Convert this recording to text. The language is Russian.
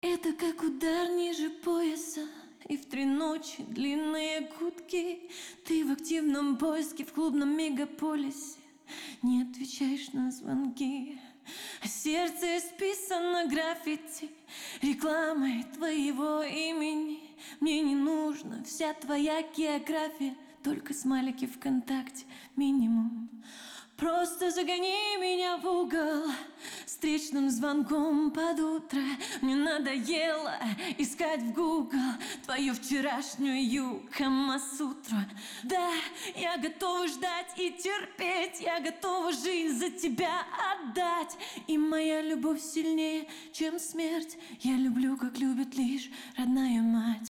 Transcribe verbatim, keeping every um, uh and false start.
Это как удар ниже пояса, и в три ночи длинные гудки. Ты в активном поиске в клубном мегаполисе, не отвечаешь на звонки. А сердце исписано граффити, рекламой твоего имени. Мне не нужна вся твоя география, только смайлики ВКонтакте минимум. Просто загони меня в угол встречным звонком под утро. Мне надоело искать в Google твою вчерашнюю Камасутру. Да, я готова ждать и терпеть, я готова жизнь за тебя отдать. И моя любовь сильнее, чем смерть. Я люблю, как любит лишь родная мать.